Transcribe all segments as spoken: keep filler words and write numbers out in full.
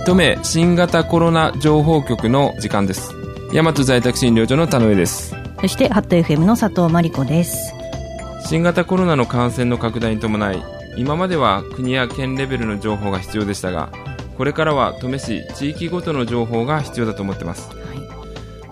登米新型コロナ情報局の時間です。大和在宅診療所の田上です。 そしてハット エフエム の佐藤真理子です。 新型コロナの感染の拡大に伴い、今までは国や県レベルの情報が必要でしたが、これからは登米市地域ごとの情報が必要だと思っています。はい、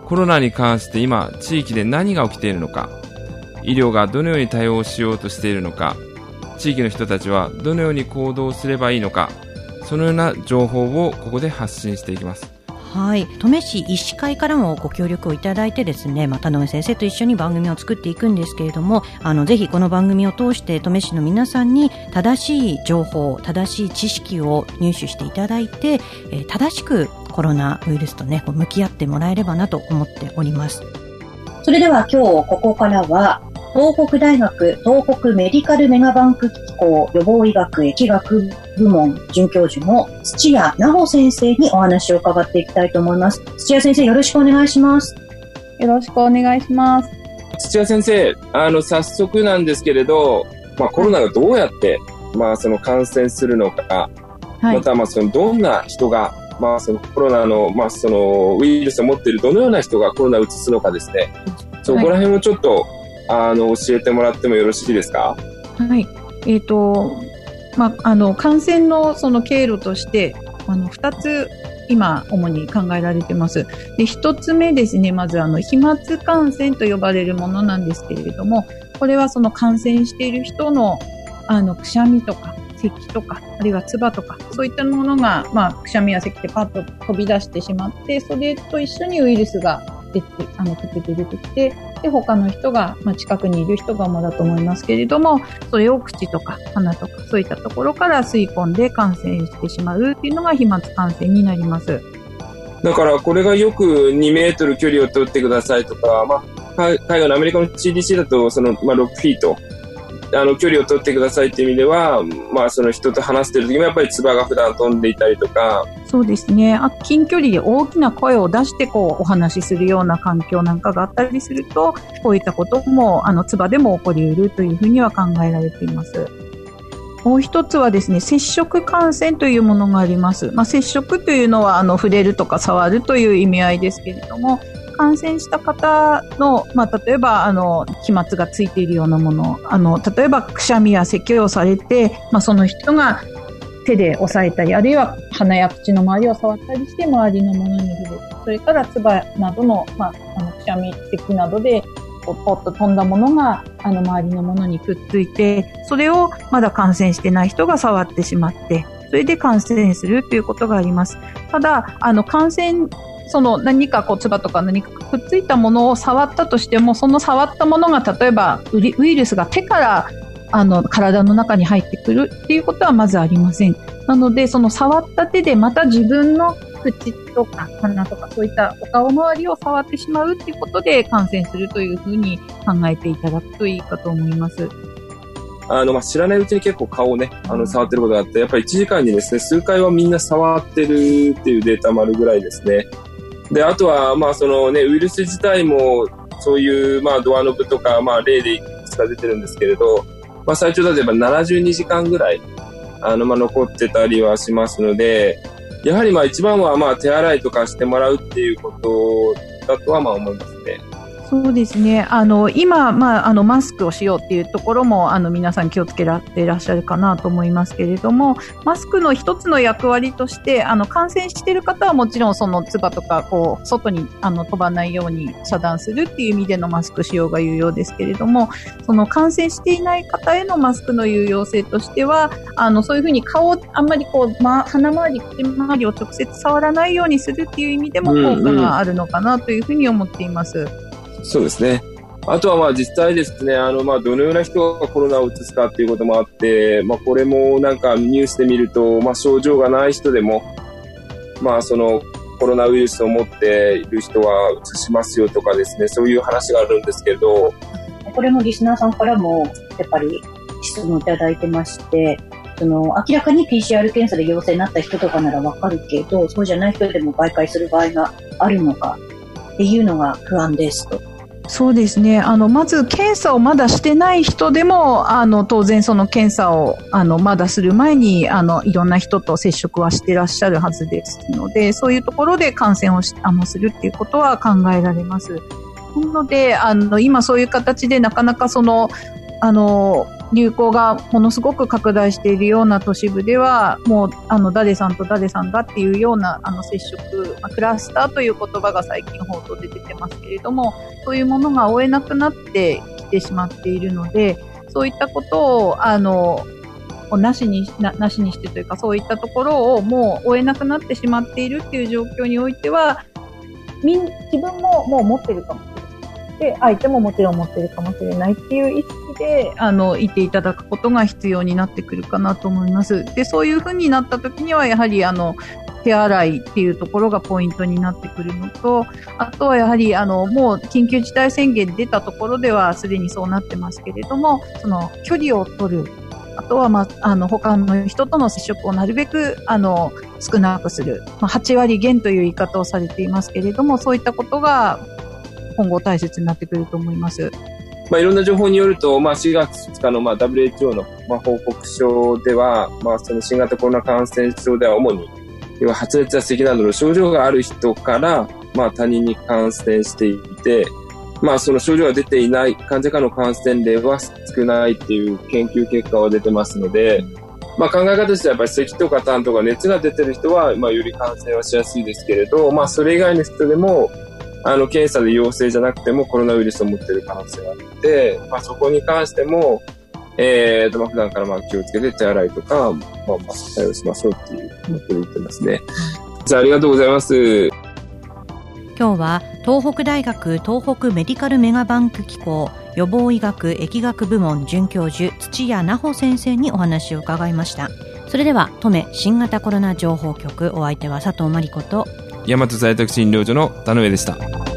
コロナに関して今地域で何が起きているのか、医療がどのように対応しようとしているのか、地域の人たちはどのように行動すればいいのか、そのような情報をここで発信していきます。 はい、登米市医師会からもご協力をいただいてですね、まあ、田上先生と一緒に番組を作っていくんですけれども、あのぜひこの番組を通して登米市の皆さんに正しい情報、正しい知識を入手していただいて、えー、正しくコロナウイルスとね向き合ってもらえればなと思っております。 それでは今日ここからは東北大学東北メディカルメガバンク機構予防医学疫学部門准教授の土屋奈穂先生にお話を伺っていきたいと思います。土屋先生、よろしくお願いします。 よろしくお願いします。 土屋先生、あの早速なんですけれど、まあ、コロナがどうやって、まあ、その感染するのか、はい、またまあそのどんな人が、まあ、そのコロナの、まあ、そのウイルスを持っているどのような人がコロナを移すのかですね、そこら辺をちょっと、はい、あの教えてもらってもよろしいですか？ はい、えーとまあ、あの感染のその経路としてあのふたつ今主に考えられています。で、ひとつめですね、まずあの飛沫感染と呼ばれるものなんですけれども、これはその感染している人のあのくしゃみとか咳とかあるいは唾とかそういったものが、まあ、くしゃみや咳でパッと飛び出してしまって、それと一緒にウイルスが出てあのくっついて出てきて、で他の人が、まあ、近くにいる人が主だと思いますけれども、それを口とか鼻とかそういったところから吸い込んで感染してしまうっていうのが飛沫感染になります。 だからこれがよくにメートル距離を取ってくださいとか、まあ、海外のアメリカの シーディーシー だとその、まあ、ろくフィートあの距離を取ってくださいっていう意味では、まあ、その人と話してる時もやっぱり唾が普段飛んでいたりとか、 そうですね、あ近距離で大きな声を出してこうお話しするような環境なんかがあったりすると、こういったこともあの唾でも起こり得るというふうには考えられています。もう一つはですね、接触感染というものがあります。まあ、接触というのはあの触れるとか触るという意味合いですけれども、感染した方の、まあ、例えばあの飛沫がついているようなもの、あの例えばくしゃみや咳をされて、まあ、その人が手で押さえたり、あるいは鼻や口の周りを触ったりして周りのものに触れる、それから唾などの、まあ、あのくしゃみ咳などでこうポッと飛んだものがあの周りのものにくっついて、それをまだ感染してない人が触ってしまって、それで感染するということがあります。ただあの感染その何かこう唾とか何かくっついたものを触ったとしても、その触ったものが例えばウイルスが手からあの体の中に入ってくるっていうことはまずありません。なのでその触った手でまた自分の口とか鼻とかそういったお顔周りを触ってしまうっていうことで感染するというふうに考えていただくといいかと思います。 あの、まあ、知らないうちに結構顔をね、あの、触ってることがあって、やっぱりいちじかんにですね、数回はみんな触ってるっていうデータもあるぐらいですね。で、あとは、まあ、そのね、ウイルス自体も、そういう、まあ、ドアノブとか、まあ、例でいくつか出てるんですけれど、まあ、最長例えばななじゅうにじかんぐらい、あの、まあ、残ってたりはしますので、やはり、まあ、一番は、まあ、手洗いとかしてもらうっていうことだとは、まあ、思いますね。 そうですね。あの、今、まあ、あの、マスクをしようっていうところも、あの、皆さん気をつけられていらっしゃるかなと思いますけれども、マスクの一つの役割として、あの、感染している方はもちろんその唾とか、こう、外に、あの、飛ばないように遮断するっていう意味でのマスク使用が有用ですけれども、その感染していない方へのマスクの有用性としては、あの、そういうふうに顔をあんまりこう、ま、鼻周り、口周りを直接触らないようにするっていう意味でも効果があるのかなというふうに思っています。うんうん、 そうですね。あとはまあ実際ですね、あのまあどのような人がコロナを移すかっていうこともあって、まあこれもなんかニュースで見ると、まあ症状がない人でも、まあそのコロナウイルスを持っている人は移しますよとかですね、そういう話があるんですけど、 これもリスナーさんからもやっぱり質問いただいてまして、その明らかに ピーシーアール 検査で陽性になった人とかならわかるけど、そうじゃない人でも媒介する場合があるのかっていうのが不安ですと。 そうですね。あの、まず検査をまだしてない人でも、あの、当然その検査を、あの、まだする前に、あの、いろんな人と接触はしてらっしゃるはずですので、そういうところで感染をし、あの、するっていうことは考えられます。なので、あの、今そういう形でなかなかその、あの、流行がものすごく拡大しているような都市部では、もう、あの、誰さんと誰さんがっていうような、あの、接触、まあ、クラスターという言葉が最近報道で出てますけれども、そういうものが追えなくなってきてしまっているので、そういったことを、あの、なしにな、なしにしてというか、そういったところをもう追えなくなってしまっているっていう状況においては、みん、自分ももう持ってるかもしれない。で、相手ももちろん持ってるかもしれないっていう意識で、あの、いていただくことが必要になってくるかなと思います。で、そういうふうになった時には、やはり、あの、手洗いっていうところがポイントになってくるのと、あとはやはり、あの、もう緊急事態宣言出たところではすでにそうなってますけれども、その、距離を取る。あとは、まあ、あの、他の人との接触をなるべく、あの、少なくする。まあ、はちわりげんという言い方をされていますけれども、そういったことが、今後大切になってくると思います。 まあ、いろんな情報によると、まあ、しがつふつかの、まあ、ダブリューエイチオー の、まあ、報告書では、まあ、その新型コロナ感染症では主に、要は発熱や咳などの症状がある人から、まあ、他人に感染していて、まあ、その症状が出ていない患者からの感染例は少ないっていう研究結果は出てますので、まあ、考え方としてはやっぱり咳とか痰とか熱が出てる人は、まあ、より感染はしやすいですけれど、まあ、それ以外の人でも、あの、検査で陽性じゃなくてもコロナウイルスを持っている可能性があって、まあ、そこに関しても、えーと、まあ、普段からまあ気をつけて手洗いとか、まあ、マスク対応しましょうっていうことを言ってますね。じゃあ、ありがとうございます。 今日は東北大学東北メディカルメガバンク機構予防医学疫学部門准教授土屋奈穂先生にお話を伺いました。それでは登米新型コロナ情報局、お相手は佐藤真理子と大和在宅診療所の田上でした。